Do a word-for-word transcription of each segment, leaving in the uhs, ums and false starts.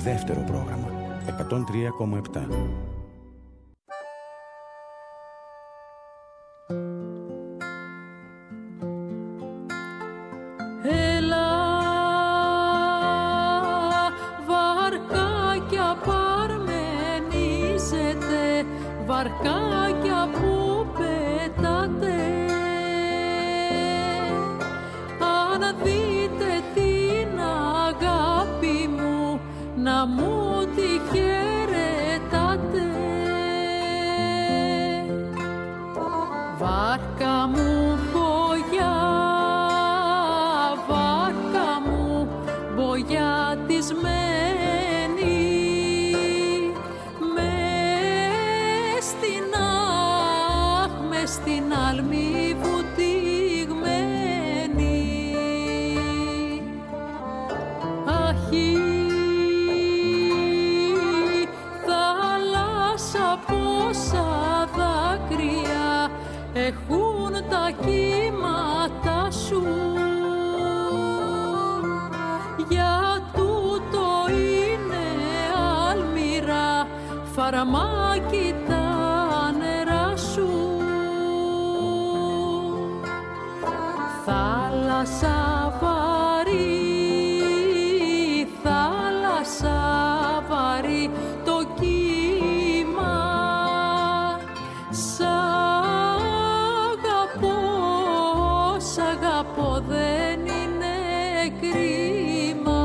δεύτερο πρόγραμμα εκατόν τρία κόμμα επτά. Βαρκάκια που πετάτε, αν δείτε την αγάπη μου να μου τη χαιρετάτε. Βάρκα μου μπογιά, βάρκα μου μπογιατισμένη, στην άλμη βουτυγμένη. Αχι, θάλασσα πόσα δάκρυα έχουν τα κύματα σου. Για τούτο είναι αλμυρά φαραμάκι τα νερά σου. Θάλασσα βαρύ, θάλασσα βαρύ το κύμα. Σ' αγαπώ, σ' αγαπώ, δεν είναι κρίμα.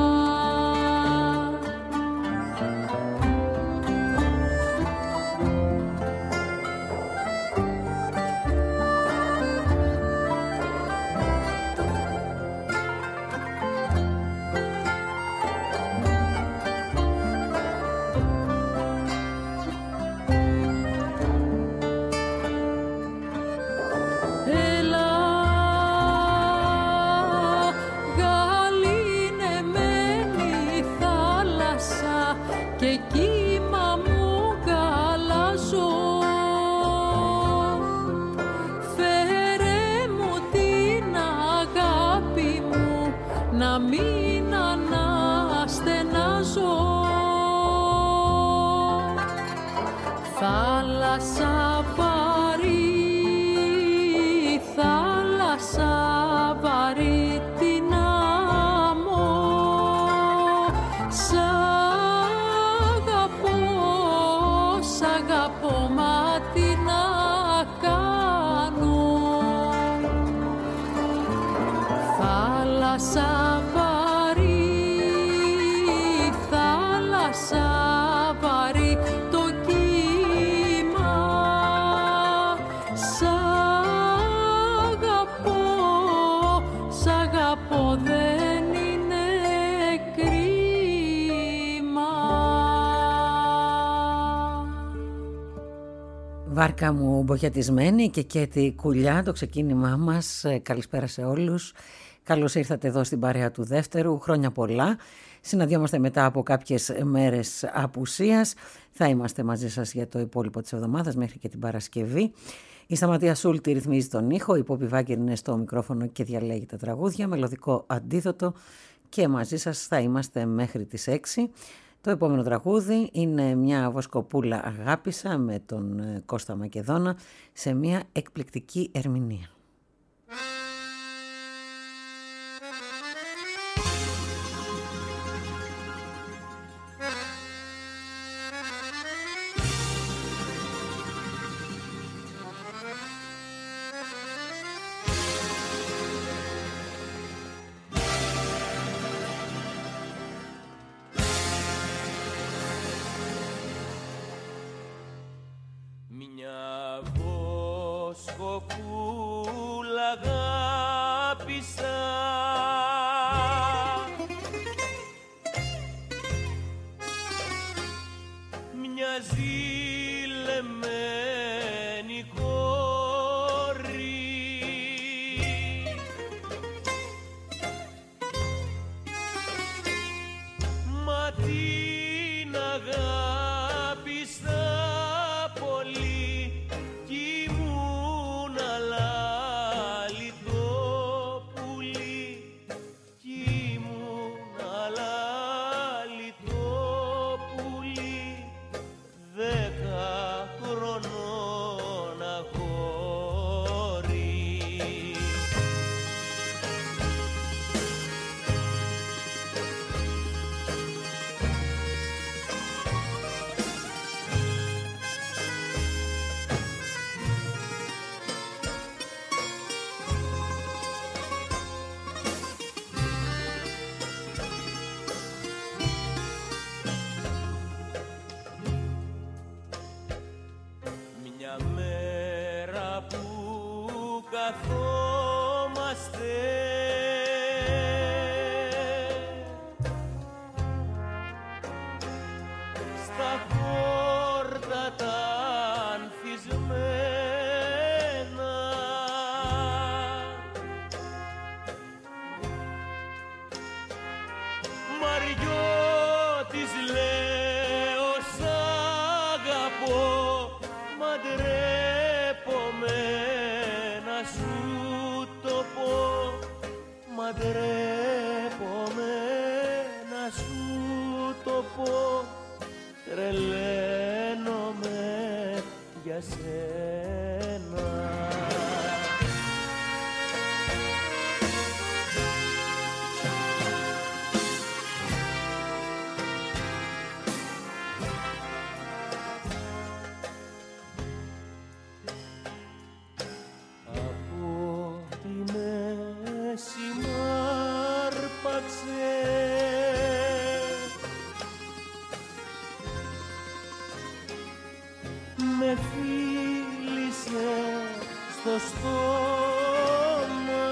Και κύμα μου γαλάζω, φέρε μου την αγάπη μου να μην αναστενάζω. Θάλασσα βαρύ, θάλασσα βαρύ την άμμο. Σ' αγαπώ, μα τι να κάνω. Θάλασσα βαρύ, θάλασσα βαρύ το κύμα. Σ' αγαπώ, σ' αγαπώ, δεν είναι κρίμα. Βάρκα μου μπογιατισμένη και Κέτη Κουλιά, το ξεκίνημά μας. Καλησπέρα σε όλους. Καλώς ήρθατε εδώ στην παρέα του δεύτερου. Χρόνια πολλά. Συναντιόμαστε μετά από κάποιες μέρες απουσίας. Θα είμαστε μαζί σας για το υπόλοιπο της εβδομάδας μέχρι και την Παρασκευή. Η Σταματία Σούλτη ρυθμίζει τον ήχο, η Πόπη Βάγκερ είναι στο μικρόφωνο και διαλέγει τα τραγούδια, μελωδικό αντίδοτο, και μαζί σας θα είμαστε μέχρι τις έξι. Το επόμενο τραγούδι είναι μια βοσκοπούλα αγάπησα με τον Κώστα Μακεδόνα σε μια εκπληκτική ερμηνεία. Μια βοσκοπούλα καθόμαστε στα χόρτα τα ανθισμένα, Μαριώτης λέω σ' αγαπώ, μαντρέπομαι να σου το πω, μαντρέπομαι να σου το πω, τρελαίνομαι για σένα. Από τη μέση μ' άρπαξε με φίλησε στο στόμα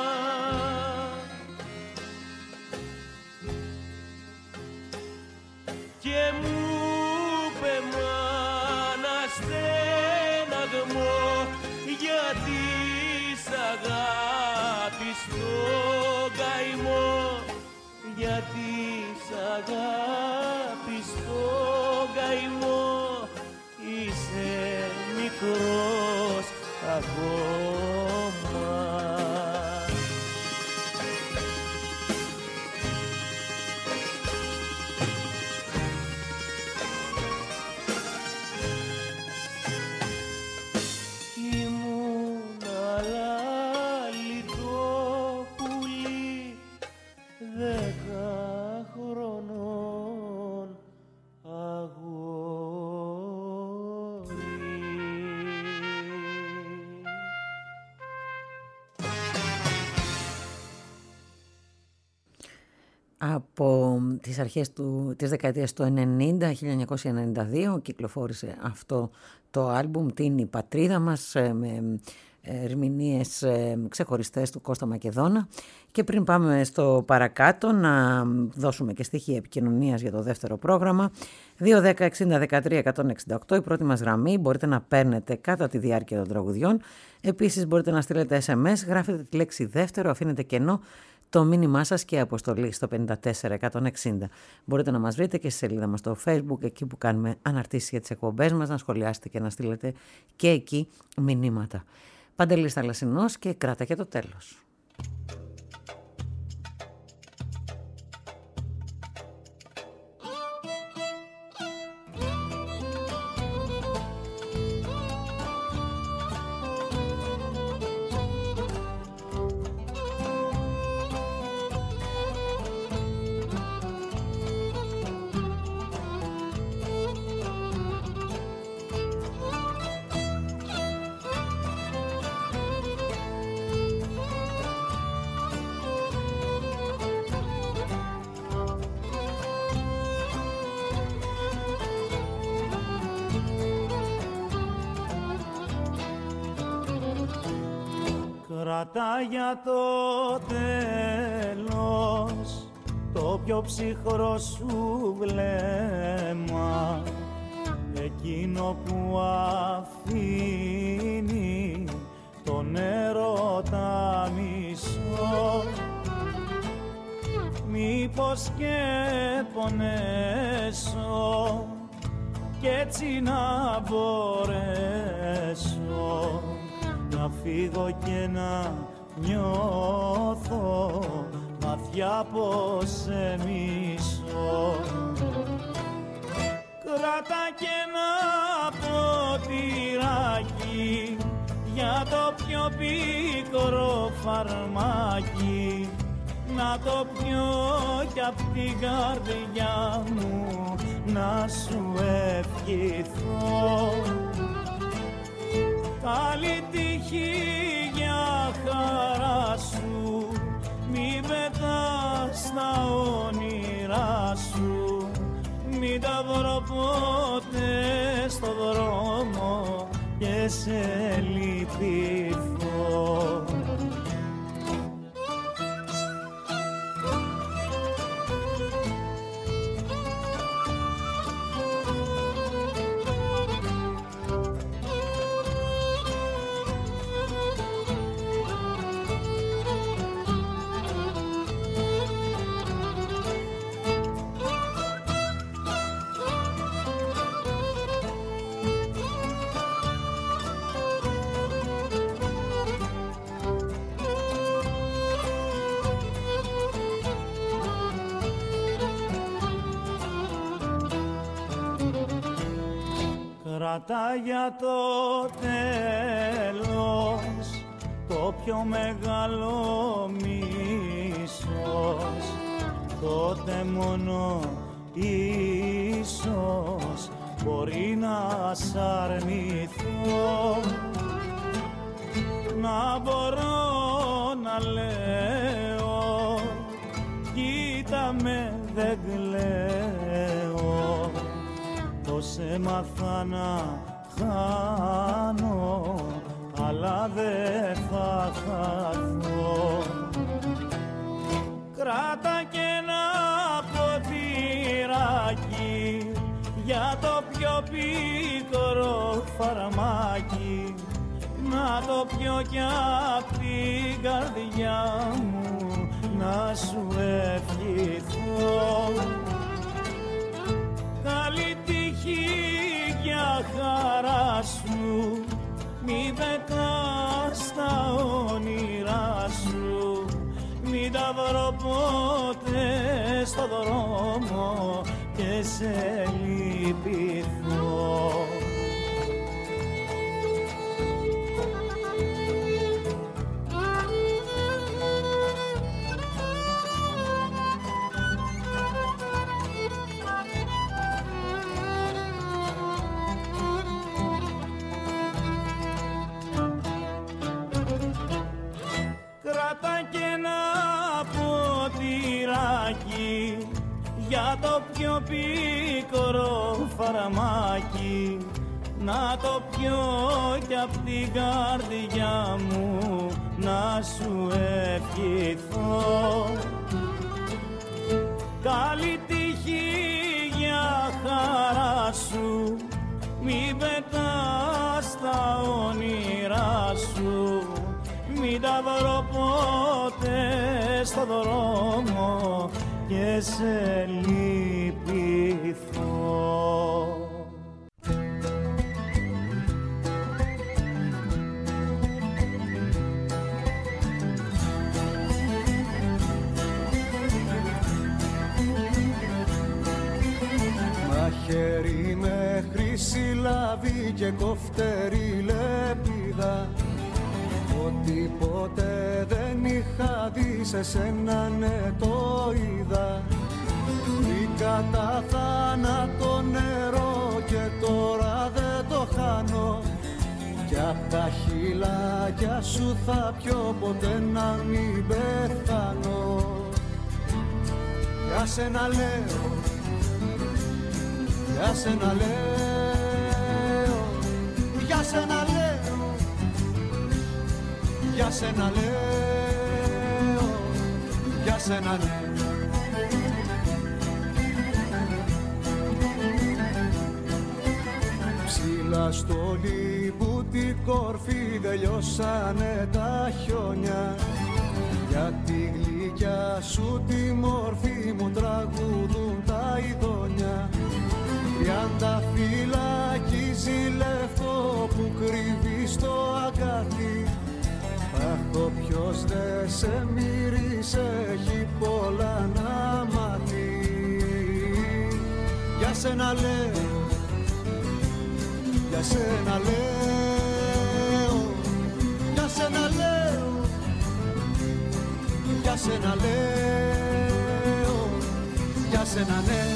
και μου είπε μάνα στέναγμο, γιατί σ' αγάπη στο καημό, γιατί σ' αγάπη στο καημό, είσαι μικρός ακόμα. Ήμουν αλάλητο πουλί δέκα χρονών αγόρι. Από τις αρχές του, της δεκαετίας του ενενήντα, χίλια εννιακόσια ενενήντα δύο, κυκλοφόρησε αυτό το άλμπουμ, «Τι είναι η πατρίδα μας», με ερμηνείες ξεχωριστές του Κώστα Μακεδόνα. Και πριν πάμε στο παρακάτω, να δώσουμε και στοιχεία επικοινωνίας για το δεύτερο πρόγραμμα. δύο δέκα εξήντα δεκατρία εκατόν εξήντα οκτώ, η πρώτη μας γραμμή, μπορείτε να παίρνετε κατά τη διάρκεια των τραγουδιών. Επίσης μπορείτε να στείλετε ες εμ ες, γράφετε τη λέξη δεύτερο, αφήνετε κενό το μήνυμά σας και αποστολή στο πέντε τέσσερα εκατόν εξήντα. Μπορείτε να μας βρείτε και στη σελίδα μας στο Facebook, εκεί που κάνουμε αναρτήσεις για τις εκπομπές μας, να σχολιάσετε και να στείλετε και εκεί μηνύματα. Παντελής Θαλασσινός και Κράτα και το τέλος. Κρατά για το τέλος το πιο ψυχρό σου βλέμμα, εκείνο που αφήνει τον έρωτα μισό. Μήπως και πονέσω κι έτσι να μπορέσω να φύγω και να νιώθω βαθιά πως σε μισώ. Κράτα και ένα ποτηράκι για το πιο πικρό φαρμάκι, να το πιω κι απ' την καρδιά μου να σου ευχηθώ. Καλή τύχη για χαρά σου, μη πετάς τα όνειρά σου, μην τα βρω ποτέ στο δρόμο και σε λυπηθώ. Κράτα για το τέλος το πιο μεγάλο μίσος, τότε μόνο ίσως μπορεί να σ' αρνηθώ, να μπορώ να λέω κοίτα με δεν κλαίω, πως έμαθα να χάνω αλλά δεν θα χαθώ. Κράτα και ένα ποτηράκι για το πιο πικρό φαρμάκι, να το πιω κι απ' την καρδιά μου να σου ευχηθώ. Καλή τύχη για χαρά σου, μη πετάς τα όνειρά σου, μην τα βρω ποτέ στο δρόμο και σε λυπηθώ. Κράτα κι ένα ποτηράκι για το πιο πικρό φαρμάκι, να το πιω κι απ' την καρδιά μου να σου ευχηθώ. Καλή τύχη για χαρά σου, μην πετάς τα όνειρά σου, μην τα βρω ποτέ στο δρόμο και σε λυπηθώ. Μαχαίρι με χρυσή λαβή και κοφτερή λεπίδα, ότι ποτέ δεν είχα δει σε σένα, ναι το είδα. Βρήκα τα θάνατο νερό και τώρα δεν το χάνω, κι απ' τα χειλάκια σου θα πιω ποτέ να μην πεθάνω. Για σένα λέω, για σένα λέω, για σένα λέω, για σένα λέω, για σένα λέω. Ψηλά στο λίπου την κορφή τελειώσανε τα χιόνια, για τη γλυκιά σου τη μορφή μου τραγουδούν τα ειδόνια. Τριάντα φυλακίζει λευκό που κρύβει στο αγκάθι, αχ, όποιος δε σε μύρισε έχει πολλά να μάθει. Για σένα λέω, για σένα λέω, για σένα λέω, για σένα λέω, για σένα λέω.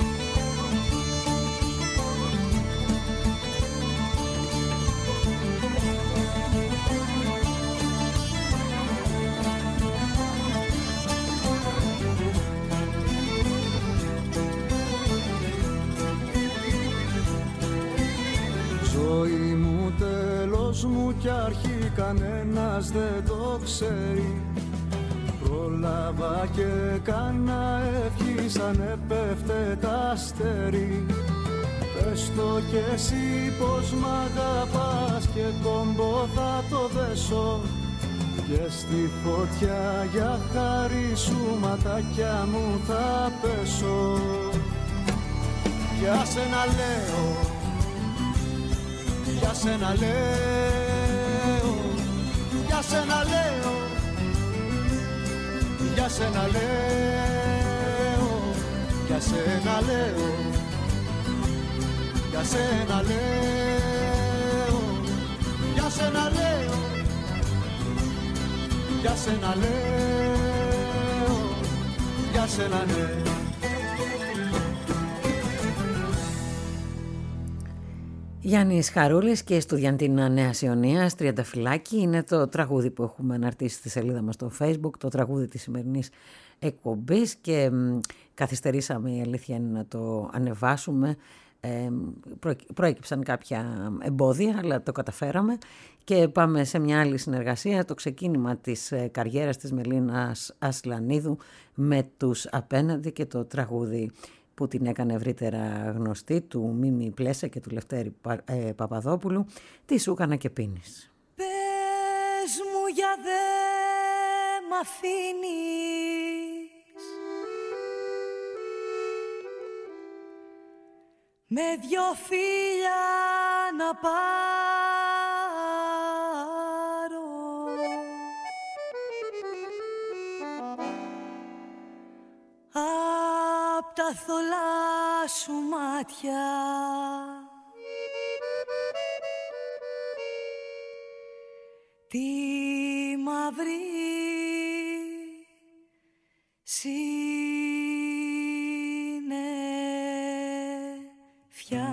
Ζωή μου, τέλος μου κι αρχή κανένας δεν το ξέρει. Πρόλαβα και κάνα ευχή σαν έπεφτε τα αστέρι. Πες το κι εσύ πως μ' αγαπάς και κόμπο θα το δέσω, και στη φωτιά για χάρη σου ματάκια μου θα πέσω. Για σένα λέω, για σένα λέω, για σένα λέω, για σένα λέω, για σένα λέω, Για σένα λέω, για σένα λέω, για σένα λέω, για σένα λέω. Γιάννης Χαρούλης και Στουδιαντίνα Νέας Ιωνίας, Τριανταφυλάκη, είναι το τραγούδι που έχουμε αναρτήσει στη σελίδα μας στο Facebook, το τραγούδι της σημερινής εκπομπής, και μ, καθυστερήσαμε, η αλήθεια είναι, να το ανεβάσουμε. Ε, προ, προέκυψαν κάποια εμπόδια, αλλά το καταφέραμε και πάμε σε μια άλλη συνεργασία, το ξεκίνημα της ε, καριέρας της Μελίνας Ασλανίδου με τους Απέναντι και το τραγούδι που την έκανε ευρύτερα γνωστή, του Μίμη Πλέσα και του Λευτέρη ε, Παπαδόπουλου, «Τι σου έκανα και πίνεις». Πες μου για δε μ' αφήνεις με δυο φίλια να πάρω απ' τα θολά σου μάτια, τη μαύρη συννεφιά.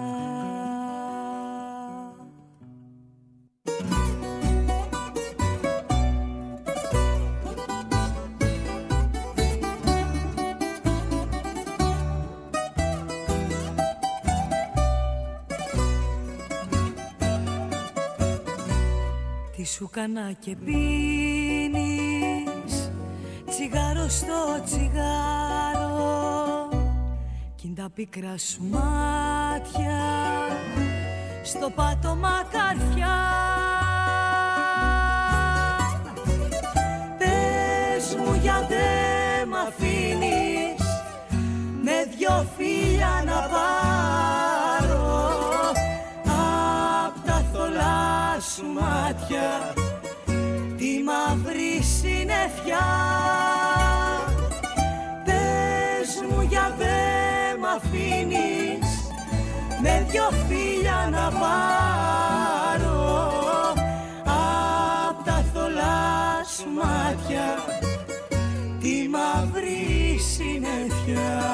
Τι σου κάνα και πίνεις τσιγάρο στο τσιγάρο κι είναι τα πίκρα σου μάτια στο πάτωμα καρδιά. Πες μου για δε μ' αφήνεις με δυο φίλια να πάρω απ' τα θολά σου μάτια τη μαύρη συννεφιά. Πες μου για δε μ' αφήνεις με δυο φίλια να πάρω απ' τα θολά σου μάτια τη μαύρη συννεφιά.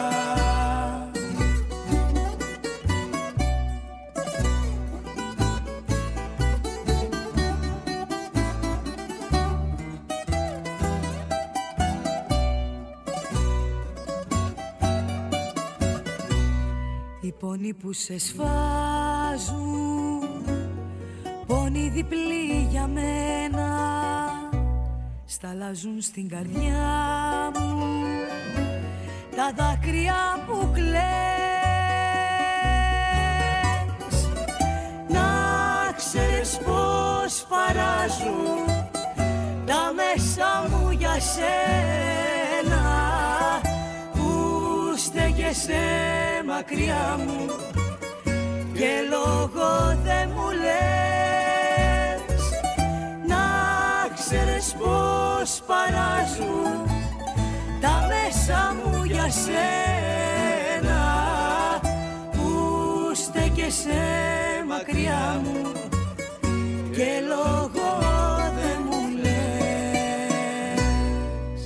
Οι πόνοι που σε σφάζουν, πόνοι διπλοί για μένα, σταλάζουν στην καρδιά μου τα δάκρυα που κλαις. Να ξέρεις πως παράζουν τα μέσα μου για σένα που στέκεσαι μακριά μου και λόγο δε μου λες. Να ξέρεις πως παράζουν τα μέσα μου για σένα που στέκεσαι μακριά μου και λόγο δε μου λες.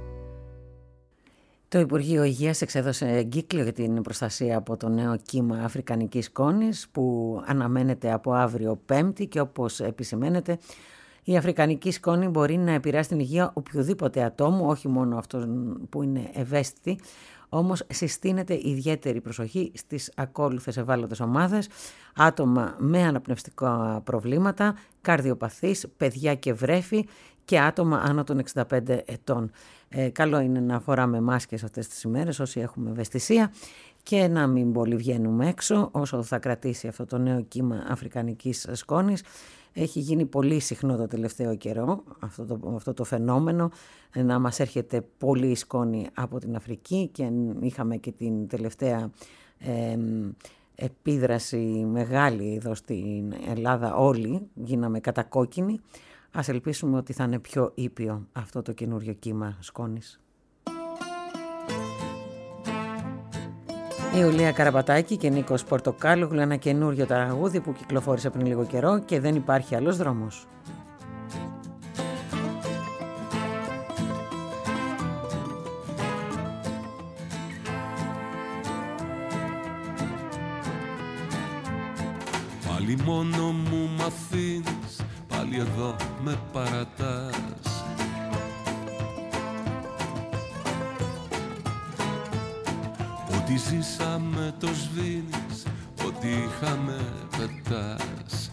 Το Υπουργείο Υγείας εξέδωσε εγκύκλιο για την προστασία από το νέο κύμα αφρικανικής σκόνης που αναμένεται από αύριο Πέμπτη, και όπως επισημαίνεται, η αφρικανική σκόνη μπορεί να επηρεάσει την υγεία οποιοδήποτε ατόμου, όχι μόνο αυτών που είναι ευαίσθητοι. Όμως συστήνεται ιδιαίτερη προσοχή στις ακόλουθες ευάλωτες ομάδες: άτομα με αναπνευστικά προβλήματα, καρδιοπαθείς, παιδιά και βρέφη και άτομα άνω των εξήντα πέντε ετών. Ε, καλό είναι να φοράμε μάσκες αυτές τις ημέρες όσοι έχουμε ευαισθησία και να μην πολύ βγαίνουμε έξω όσο θα κρατήσει αυτό το νέο κύμα αφρικανικής σκόνης. Έχει γίνει πολύ συχνό το τελευταίο καιρό αυτό το, αυτό το φαινόμενο, να μας έρχεται πολύ σκόνη από την Αφρική, και είχαμε και την τελευταία ε, επίδραση μεγάλη εδώ στην Ελλάδα, όλοι γίναμε κατακόκκινοι. Ας ελπίσουμε ότι θα είναι πιο ήπιο αυτό το καινούριο κύμα σκόνης. Η Ιουλία Καραπατάκη και Νίκος Πορτοκάλογλου, ένα καινούριο τραγούδι που κυκλοφόρησε πριν λίγο καιρό και δεν υπάρχει άλλος δρόμος. Πάλι μόνο μου μ' αφήνεις, πάλι εδώ με παρατάς. Ό,τι ζήσαμε το σβήνεις, ό,τι είχαμε πετάς.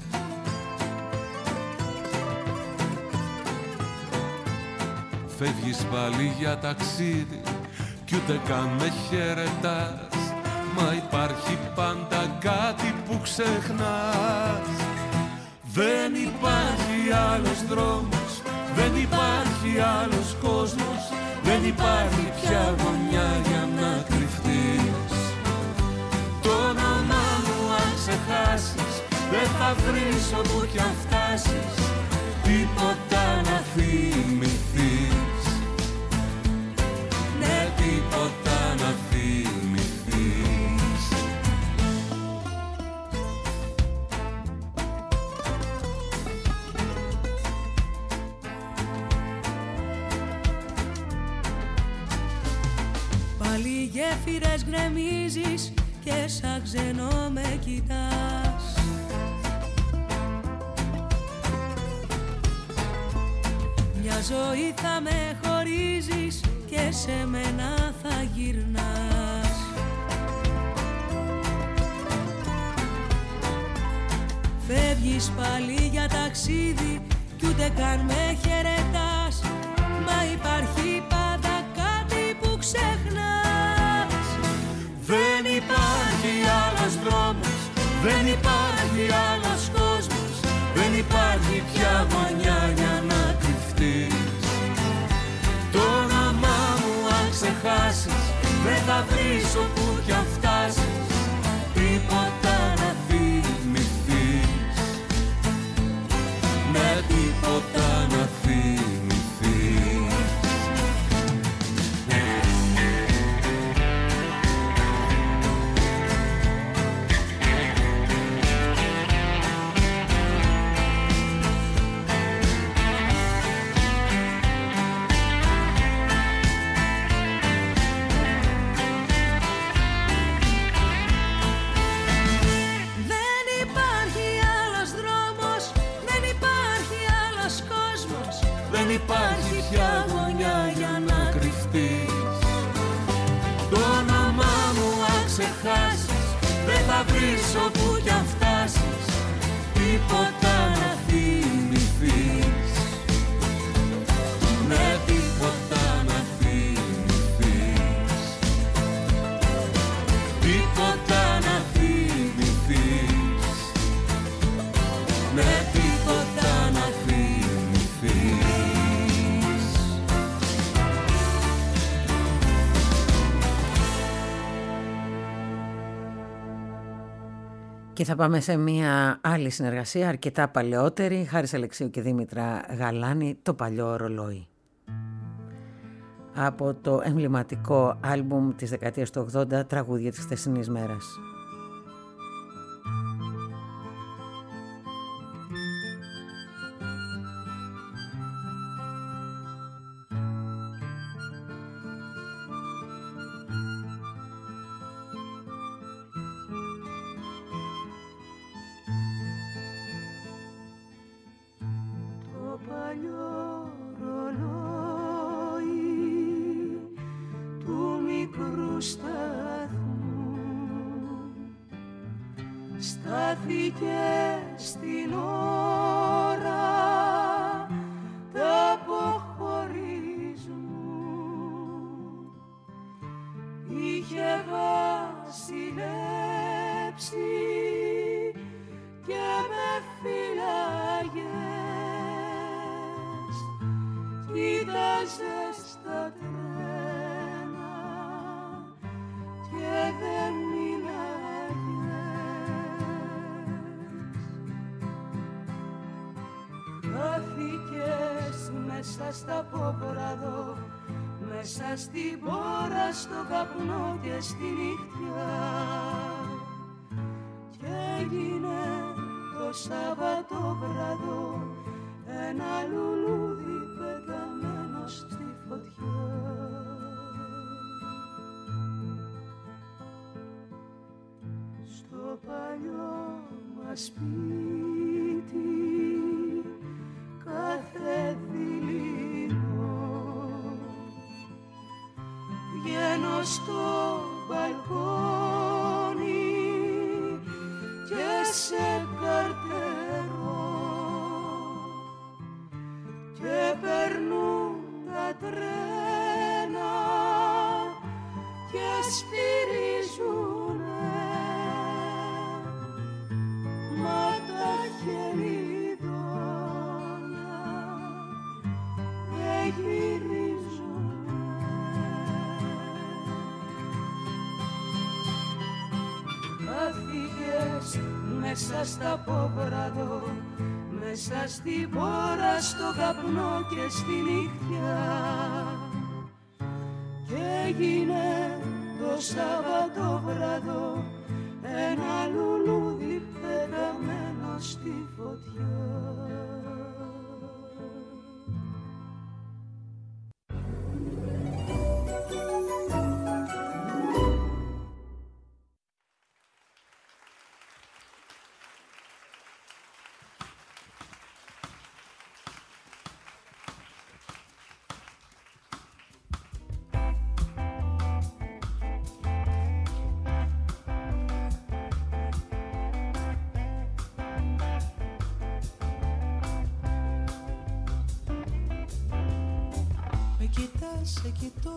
Φεύγεις πάλι για ταξίδι κι ούτε καν με χαιρετάς. Μα υπάρχει πάντα κάτι που ξεχνάς. Δεν υπάρχει άλλος δρόμος, δεν υπάρχει άλλος κόσμος, δεν υπάρχει πια γωνιά για να κρυφτείς. Το όνομά μου αν ξεχάσεις, δεν θα βρεις όπου κι αν φτάσεις τίποτα να θυμηθείς. Ναι, τίποτα να θυμηθείς. Πάλι γέφυρες γκρεμίζεις και σαν ξενό με κοιτάς. Μια ζωή θα με χωρίζεις και σε μένα θα γυρνάς. Φεύγεις πάλι για ταξίδι κι ούτε καν με χαιρετάς. Μα υπάρχει πάντα κάτι που ξεχνάς. Δεν υπάρχει άλλος δρόμος, δεν υπάρχει άλλος κόσμος, δεν υπάρχει πια γωνιά για να κρυφτείς. Το όνομά μου αν ξεχάσεις, δεν θα βρεις όπου κι αν φτάσεις τίποτα να θυμηθείς. Με τίποτα να θυμηθείς. Δεν υπάρχει πια γωνιά για να κρυφτείς. Το όνομά μου αν ξεχάσεις, δεν θα βρεις όπου κι αν φτάσεις τίποτα να θυμηθείς. Ναι, τίποτα να θυμηθείς. Τίποτα να θυμηθείς. Ναι, τίποτα να θυμηθείς. Και θα πάμε σε μια άλλη συνεργασία αρκετά παλαιότερη, Χάρης Αλεξίου και Δήμητρα Γαλάνη, το παλιό ρολόι. Από το εμβληματικό άλμπουμ της δεκαετίας του ογδόντα, τραγούδια της χθεσινής μέρας. Στάθηκε στην ώρα του αποχωρισμού. Είχε βασιλέψει και με φυλαγές. Κοίταζε στα τρένα και δεν χάθηκες μέσα στα πόπραδο με μέσα στην πόρα, στο καπνό και στη νύχτια. Κι έγινε το Σάββατο βράδο ένα λουλούδι πεταμένο στη φωτιά. Στο παλιό μας σπίτι κάθε δειλινό βγαίνω στο μπαλκόνι και σε καρτερώ και περνούν τα τρένα και σφυρίζουνε μα τα χελιδόνια δεν γυρίζουνε. Χάθηκες μέσα στα πόβραδο, μέσα στην πόρα, στο καπνό και στη νύχτια. Και έγινε το Σάββατο βράδο ένα λουλούδι πεταμένο στη φωτιά. Σε κοιτώ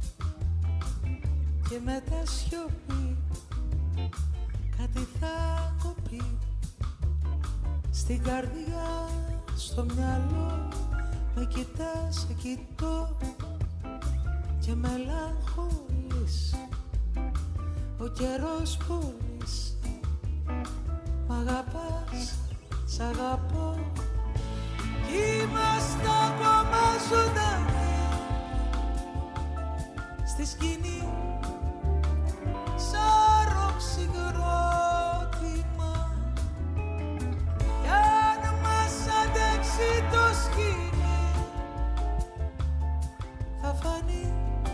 και μετά σιωπή κάτι θα κοπεί στην καρδιά, στο μυαλό. Με κοιτάς, σε κοιτώ και μελαγχολείς. Ο καιρός πουλείς, μ' αγαπάς, σ' αγαπώ. Είμαστε ακόμα ζωντανοί στη σκηνή σαν ροκ συγκρότημα. Κι αν μας αντέξει το σκηνή θα φανεί.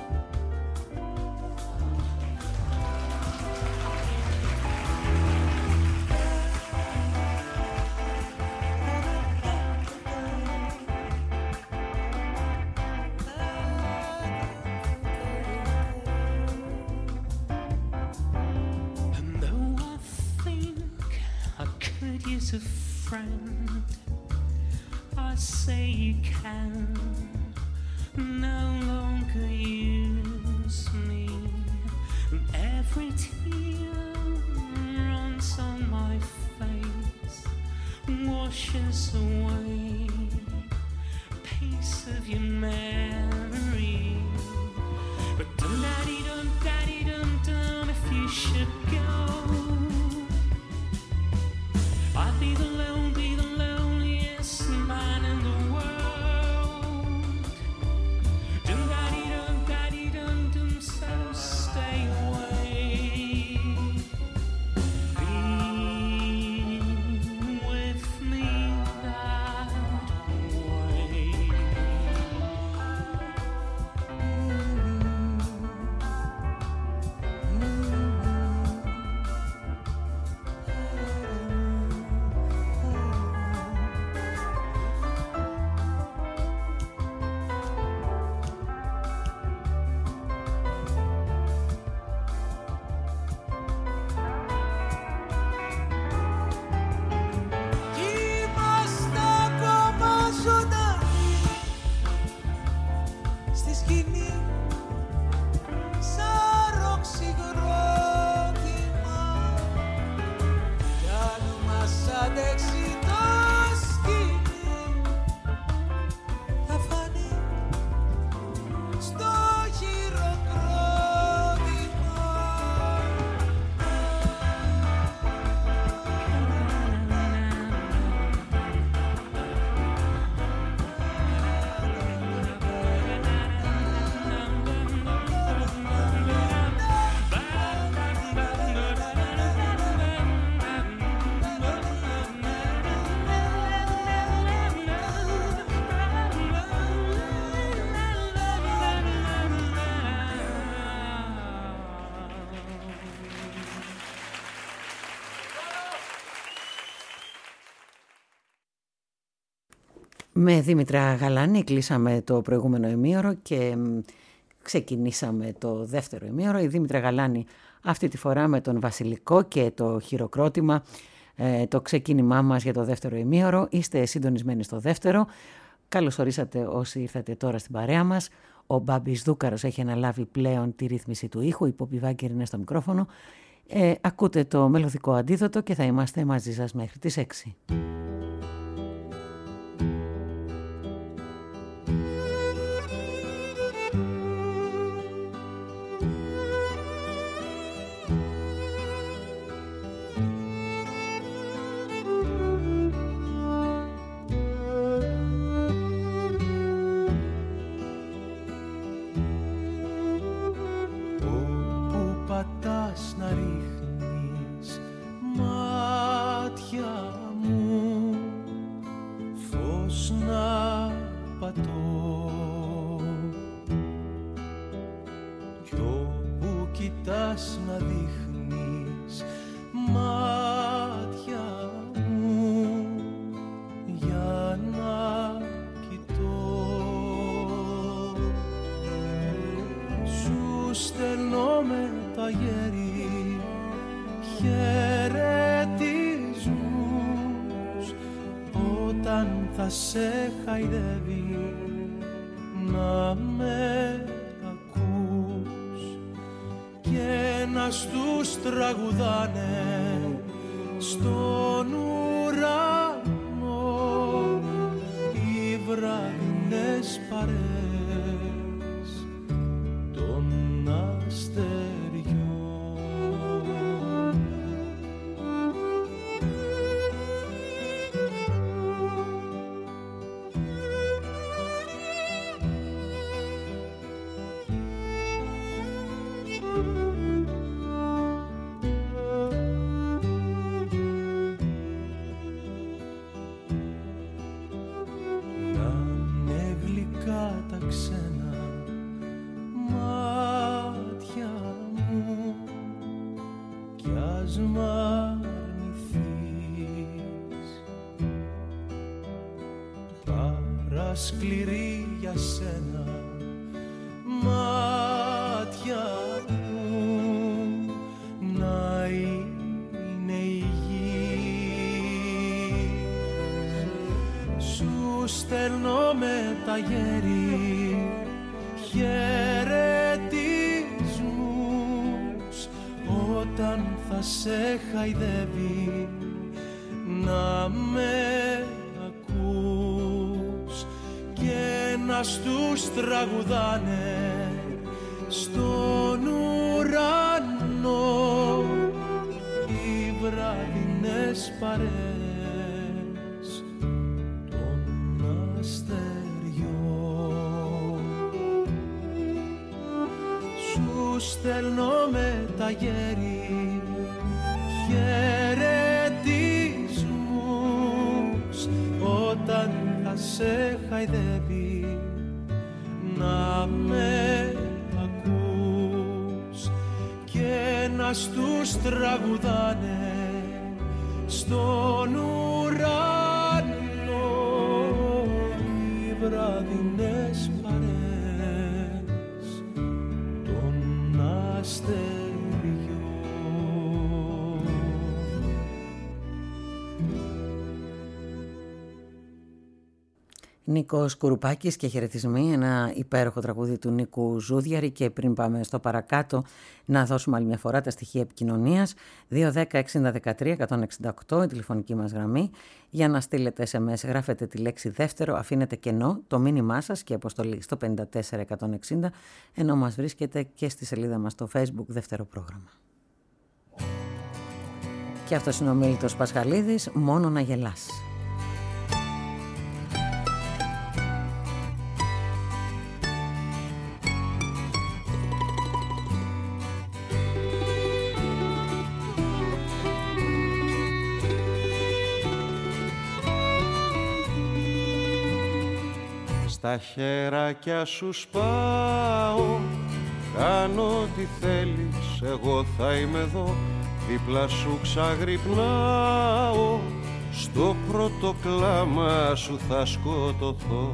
A friend, I say you can no longer use me. Every tear runs on my face, washes away a piece of your memory. But dum daddy dum daddy dum dum, if you should go, I'd be the lone, be the loneliest man in the world. Dum daddy dum daddy dum dum, so stay away. Be with me now. Με Δήμητρα Γαλάνη κλείσαμε το προηγούμενο ημίωρο και ξεκινήσαμε το δεύτερο ημίωρο. Η Δήμητρα Γαλάνη αυτή τη φορά με τον Βασιλικό και το χειροκρότημα, ε, το ξεκίνημά μας για το δεύτερο ημίωρο. Είστε συντονισμένοι στο δεύτερο. Καλώς ορίσατε όσοι ήρθατε τώρα στην παρέα μας. Ο Μπάμπης Δούκαρος έχει αναλάβει πλέον τη ρύθμιση του ήχου. Η Πόπη Βάγκερ είναι στο μικρόφωνο. Ε, ακούτε το μελωδικό αντίδοτο και θα είμαστε μαζί σας μέχρι τις έξι. Σε χαϊδεύει να με ακούς και να στους τραγουδάνε στον ουρανό οι βραδινές παρέες των αστεριών. Σκληρή για σένα μάτια μου να είναι υγιής. Σου στέλνω με τα γέρι χαιρετισμούς όταν θα σε χαϊδεύει να με να στους τραγουδάνε στον ουρανό οι βραδινές παρέες των αστεριών. Σου στέλνω με τα γέρι χαιρετισμούς όταν θα σε χαϊδεύει να με ακούς και να στους τραγουδάνε στον ουρανό οι βραδινές παρέες των αστεριών. Νίκος Κουρουπάκης και χαιρετισμοί, ένα υπέροχο τραγούδι του Νίκου Ζούδιαρη. Και πριν πάμε στο παρακάτω, να δώσουμε άλλη μια φορά τα στοιχεία επικοινωνίας. δύο δέκα εξήντα δεκατρία εκατόν εξήντα οκτώ η τηλεφωνική μας γραμμή. Για να στείλετε ες εμ ες γράφετε τη λέξη δεύτερο, αφήνετε κενό το μήνυμά σας και αποστολή στο πέντε τέσσερα εκατόν εξήντα, ενώ μας βρίσκεται και στη σελίδα μας στο Facebook δεύτερο πρόγραμμα. Και αυτός είναι ο Μίλτος Πασχαλίδης, μόνο να γελάς. Στα χεράκια σου σπάω, κάνω τι θέλεις, εγώ θα είμαι εδώ, δίπλα σου ξαγρυπνάω, στο πρώτο κλάμα σου θα σκοτωθώ.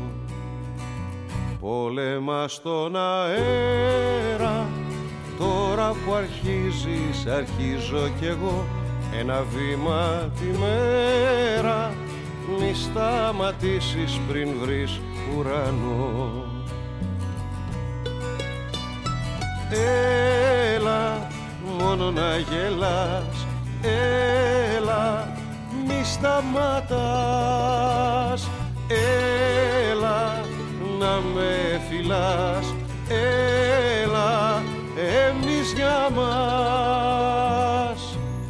Πόλεμα στον αέρα, τώρα που αρχίζεις αρχίζω κι εγώ. Ένα βήμα τη μέρα, μη σταματήσεις πριν βρεις ουρανό. Έλα, μόνο να γελάς, έλα, μη σταματάς. Έλα, να με φιλάς, έλα, εμείς για μας.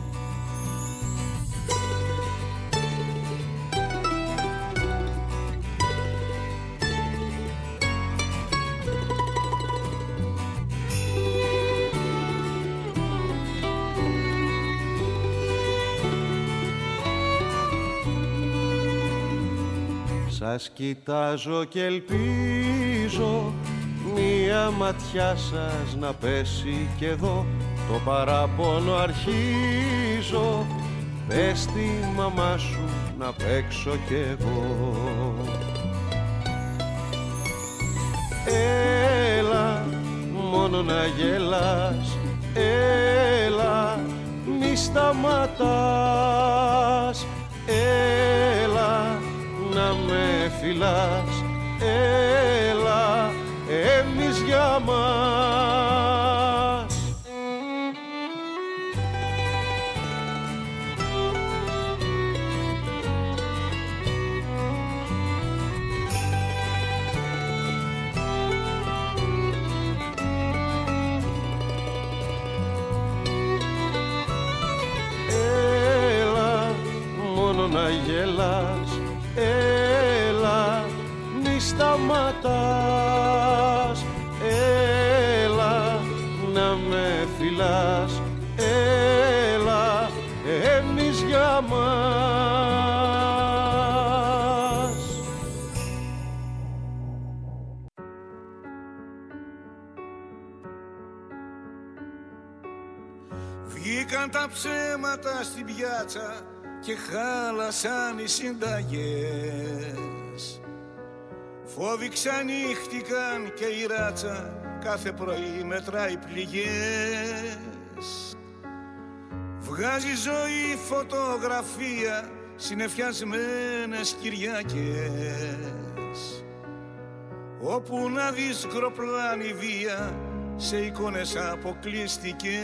Σας κοιτάζω και ελπίζω μία ματιά σας να πέσει κι εδώ. Το παράπονο αρχίζω, πες τη μαμά σου να παίξω κι εγώ. Έλα, μόνο να γελάς, έλα, μη σταματάς. Έλα, να με φιλάς, έλα, εμείς για μας. Έλα, μόνο να γελάς, έλα, μη σταματάς. Έλα, να με φιλάς, έλα, εμείς για μας. Βγήκαν τα ψέματα στην πιάτσα και χάλασαν οι συνταγές. Φόβοι ξανύχτηκαν και η ράτσα κάθε πρωί μετράει πληγές. Βγάζει ζωή φωτογραφία συννεφιασμένες Κυριακές, όπου να δεις γκροπλάνη βία σε εικόνες αποκλειστικές,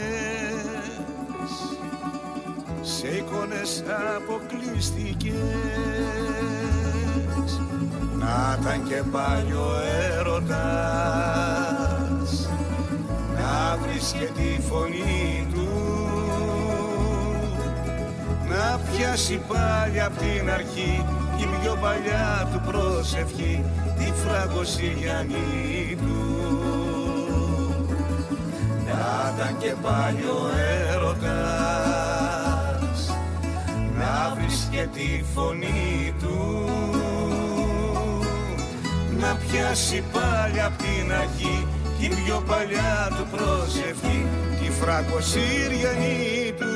σε εικόνες αποκλειστικές. Να ήταν και πάλι ο έρωτας, να βρίσκε τη φωνή του, να πιάσει πάλι απ' την αρχή η πιο παλιά του προσευχή, τη φραγκοσυριανή του. Να ήταν και πάλι ο έρωτας, να βρίσκε τη φωνή του, να πιάσει πάλι απ' την αρχή την πιο παλιά του προσευχή, τη φραγκοσυριανή του.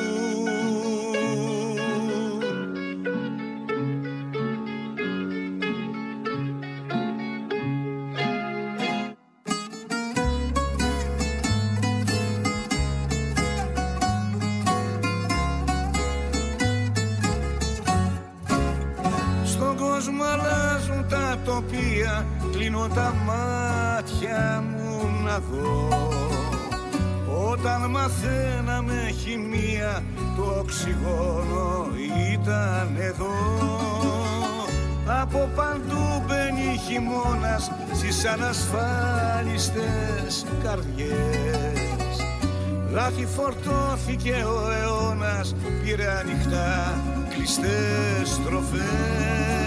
Κλείνω τα μάτια μου να δω, όταν μαθαίναμε χημεία το οξυγόνο ήταν εδώ. Από παντού μπαίνει χειμώνας στις ανασφάλιστες καρδιές. Λάθη φορτώθηκε ο αιώνας, πήρε ανοιχτά κλειστές στροφές.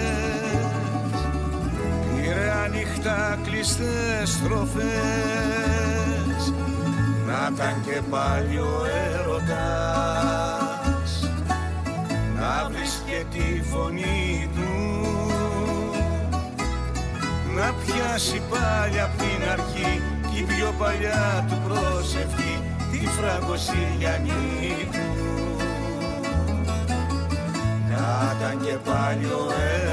Πήρε ανοιχτά κλειστές στροφές. Να ήταν και πάλι ο έρωτας, να βρίσκε τη φωνή του, να πιάσει πάλι απ' την αρχή την πιο παλιά του προσευχή, τη φραγκοσυριανή του. Να να ήταν και πάλι ο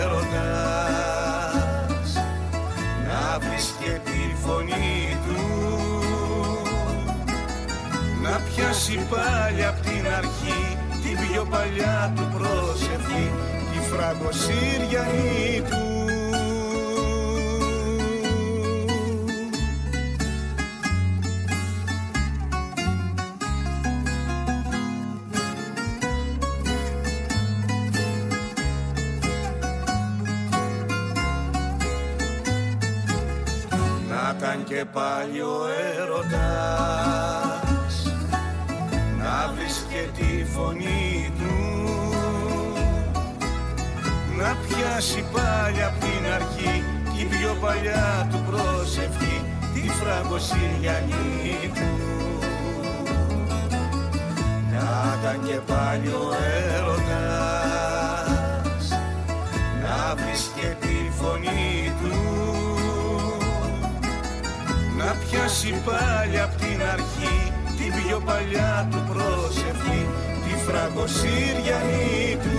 έρωτας, να βρίσκε τη φωνή του, να πιάσει πάλι απ' την αρχή την πιο παλιά του προσευχή, τη φραγκοσύριανή του. Να ήταν και πάλι ο έρωτας, να βρίσκε τη φωνή του, να πιάσει πάλι απ' την αρχή την πιο παλιά του προσευχή, τη φραγκοσυριανή του. Να ήταν και πάλι ο έρωτας, να βρίσκε τη φωνή του, να πιάσει πάλι απ' την αρχή την πιο παλιά του προσευχή, τη φραγκοσυριανή του.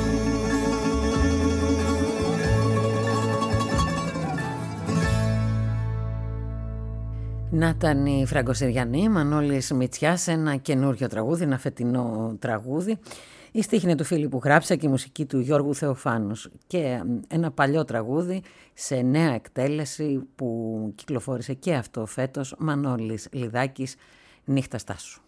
Να ήταν η Φραγκοσυριανή, Μανώλης Μητσιάς, ένα καινούριο τραγούδι, ένα φετινό τραγούδι. Η στίχη είναι του φίλου που γράψα και η μουσική του Γιώργου Θεοφάνους. Και ένα παλιό τραγούδι σε νέα εκτέλεση που κυκλοφόρησε και αυτό φέτος, Μανώλης Λιδάκης, Νύχτα στάσου.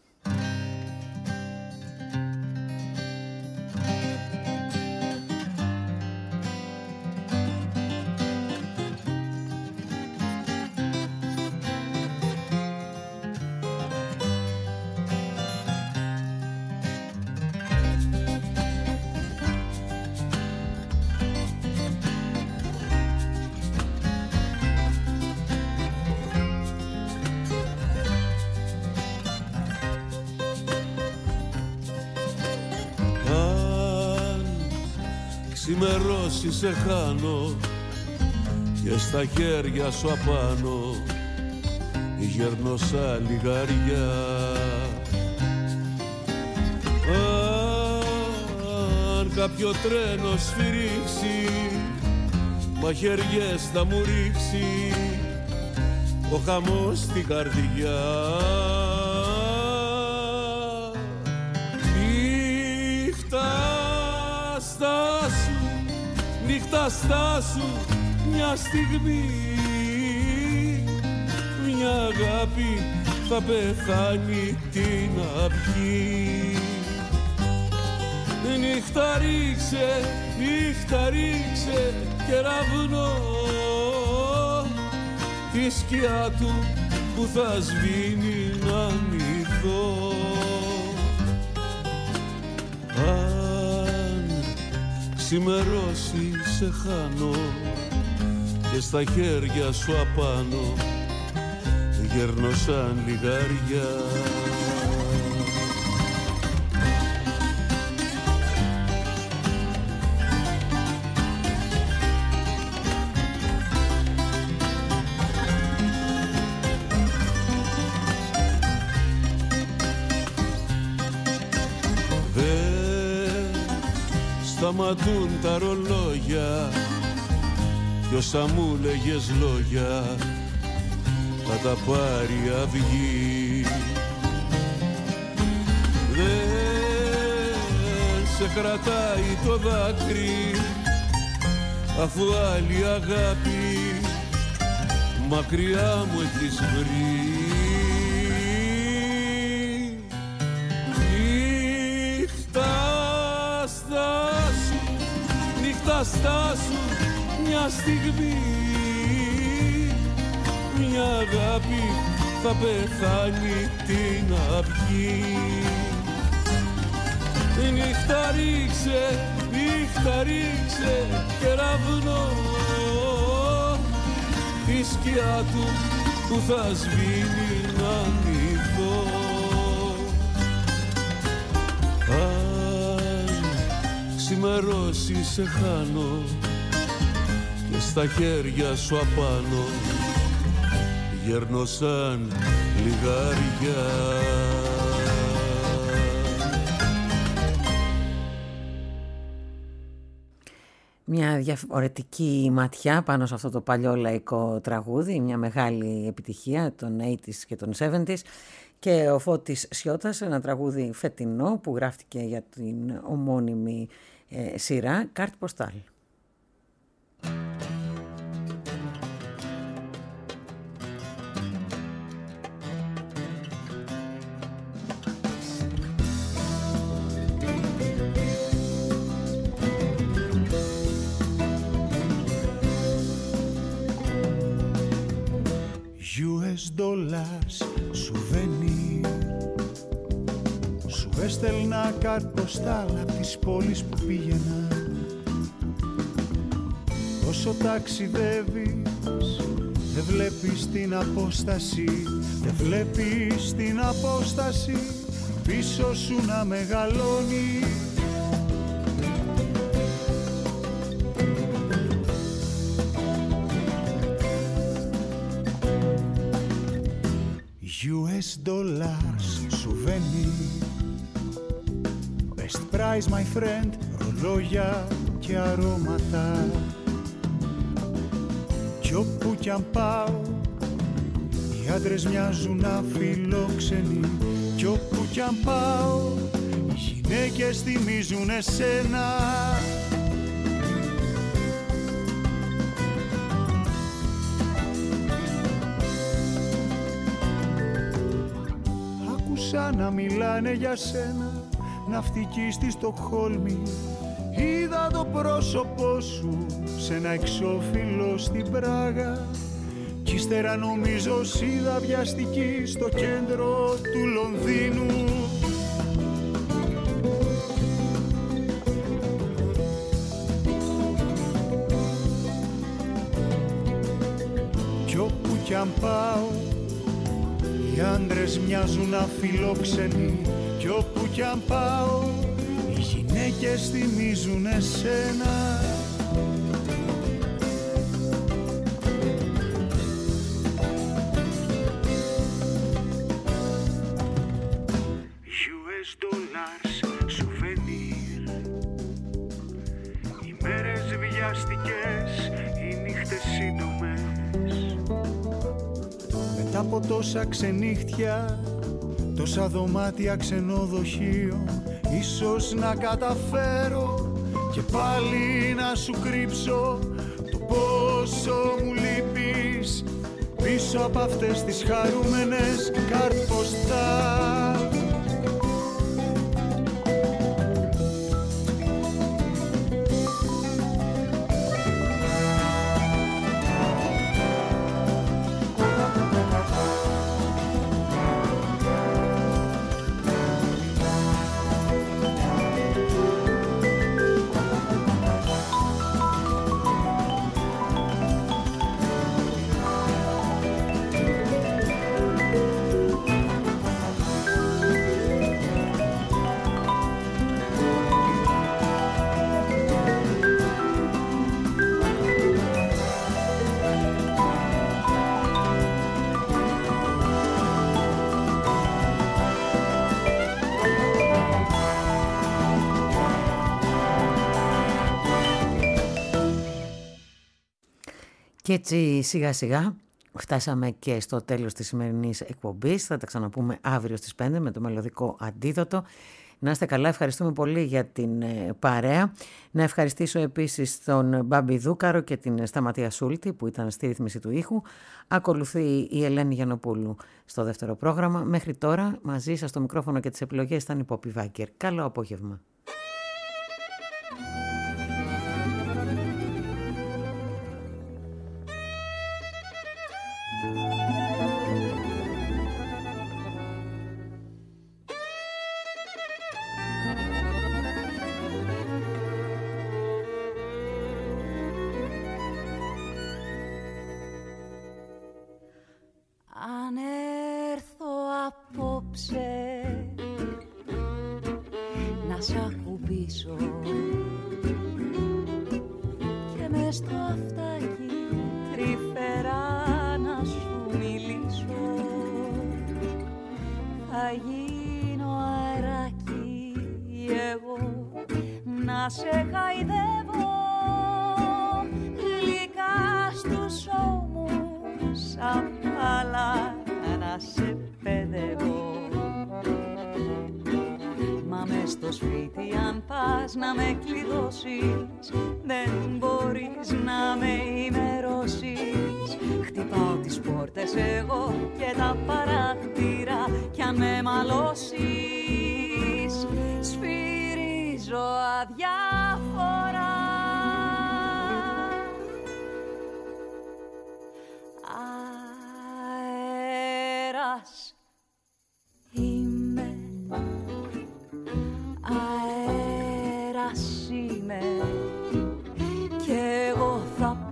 Ξημερώσει σε χάνω και στα χέρια σου απάνω γέρνω σαν λιγαριά. Αν κάποιο τρένο σφυρίξει, μαχαιριές θα μου ρίξει ο χαμός στην καρδιά. Νύχτα στάσου, νύχτα στάσου μια στιγμή, μια αγάπη θα πεθάνει την αυγή. Νύχτα ρίξε, νύχτα ρίξε κεραυνό, τη σκιά του που θα σβήνει να μη δω. Αν ξημερώσει σε χάνω και στα χέρια σου απάνω γέρνω σαν λιγαριά. Σταματούν τα ρολόγια κι όσα μου λέγες λόγια θα τα πάρει αυγή. Δεν σε κρατάει το δάκρυ αφού άλλη αγάπη μακριά μου έχεις βρει. Νύχτα στάσου μια στιγμή, μια αγάπη θα πεθάνει την αυγή. Νύχτα ρίξε, νύχτα ρίξε κεραυνό, τη σκιά του που θα σβήνει να μη δω. Ξημερώσει σε χάνω και στα χέρια σου απάνω γέρνω σαν λιγαριά. Μια διαφορετική ματιά πάνω σε αυτό το παλιό λαϊκό τραγούδι, μια μεγάλη επιτυχία των ογδόντα και των εβδομήντα και ο Φώτης Σιώτας, ένα τραγούδι φετινό που γράφτηκε για την ομώνυμη ε, σειρά Κάρτ Ποστάλ. γιου ες dollars, souvenir. Σου έστελνα κάρτ ποστάλ απ' τις πόλεις που πήγαινα. Όσο ταξιδεύεις, δεν βλέπεις την απόσταση, δεν βλέπεις την απόσταση πίσω σου να μεγαλώνει. γιου ες dollars, souvenir. Best price my friend, ρολόγια και αρώματα. Κι όπου κι αν πάω, οι άντρες μοιάζουν αφιλόξενοι. Κι όπου κι αν πάω, οι γυναίκες θυμίζουν εσένα. Άκουσα να μιλάνε για σένα, ναυτική στη Στοκχόλμη. Είδα το πρόσωπό σου σε ένα εξώφυλλο στην Πράγα. Κι ύστερα νομίζω σ' είδα βιαστική στο κέντρο του Λονδίνου. Κι όπου κι αν πάω, οι άντρες μοιάζουν αφιλόξενοι. Κι όπου κι αν πάω, οι γυναίκες θυμίζουν εσένα. γιου ες dollars, souvenir. Οι μέρες βιαστικές, οι νύχτες σύντομες. Μετά από τόσα ξενύχτια, τόσα δωμάτια ξενοδοχείο, ίσως να καταφέρω και πάλι να σου κρύψω το πόσο μου λείπεις πίσω από αυτές τις χαρούμενες κάρτ ποστάλ. Και έτσι σιγά σιγά φτάσαμε και στο τέλος της σημερινής εκπομπής. Θα τα ξαναπούμε αύριο στις πέντε με το μελωδικό αντίδοτο. Να είστε καλά, ευχαριστούμε πολύ για την παρέα. Να ευχαριστήσω επίσης τον Μπάμπη Δούκαρο και την Σταματία Σούλτη που ήταν στη ρύθμιση του ήχου. Ακολουθεί η Ελένη Γιαννοπούλου στο δεύτερο πρόγραμμα. Μέχρι τώρα μαζί σας στο μικρόφωνο και τις επιλογές ήταν η Πόπη Βάγκερ. Καλό απόγευμα. Αν έρθω απόψε να σ' ακουμπήσω και μες στο αυτάκι τρυφερά να σου μιλήσω, θα γίνω αεράκι εγώ να σε χαϊδεύω σε παιδεύω. Μα μες στο σπίτι αν πας να με κλειδώσεις, δεν μπορείς να με ημερώσεις. Χτυπάω τις πόρτες εγώ και τα παράθυρα, κι αν με μαλώσεις σφυρίζω αδιάφορα. Αέρας είμαι, αέρας είμαι, κι εγώ θα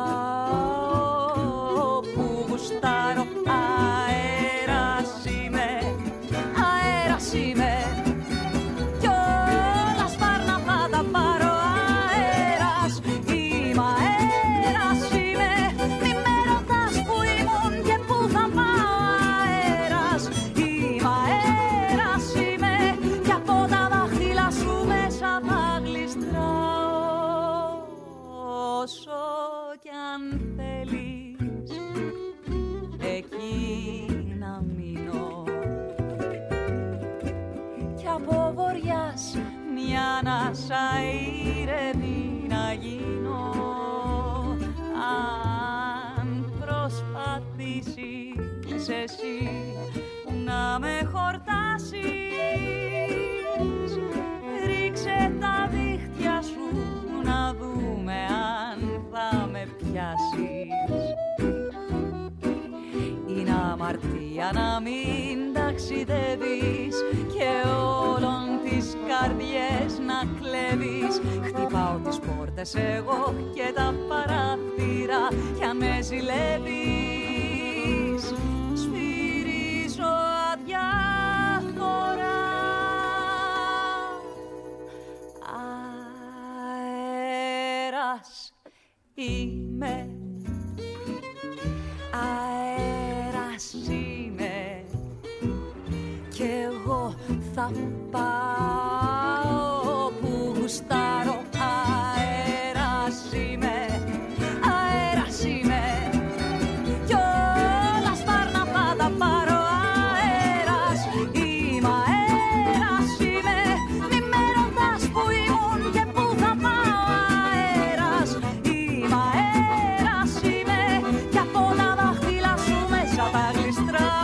πάω που γουστάρω. Αέρας είμαι, αέρας είμαι, κι όλα σπάρνα θα τα πάρω. Αέρας είμαι, αέρας είμαι, μη με ρωτάς που ήμουν και που θα πάω. Αέρας είμαι, αέρας είμαι, κι από τα δάχτυλα σου μέσα θα γλιστράω. Όσο κι αν θέλεις εκεί να μείνω, κι από βοριάς μια ανάσα ήρεμη να γίνω. Αν προσπαθήσεις εσύ να με χορτάσεις, ρίξε τα δίχτυα σου να δούμε αν θα με πιάσεις. Είναι αμαρτία να μην ταξιδεύεις και όλων τις καρδιές να κλέβεις. Χτυπάω τις πόρτες εγώ και τα παράθυρα, κι αν με ζηλεύεις σφυρίζω αδιάφορα. Αέρας είμαι, αέρας είμαι, κι εγώ θα πάω που γουστάρω. Αέρας είμαι, αέρας είμαι, κι όλα σπάρνα θα τα πάρω. Αέρας είμαι, αέρας είμαι, μη με ρωτάς που ήμουν και που θα πάω. Αέρας είμαι, αέρας είμαι, κι από τα δάχτυλα σου μέσα τα γλιστράω.